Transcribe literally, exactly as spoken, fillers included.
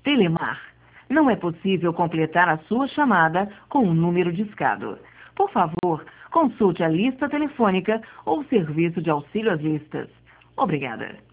Telemar. Não é possível completar a sua chamada com um número discado. Por favor, consulte a lista telefônica ou o serviço de auxílio às listas. Obrigada.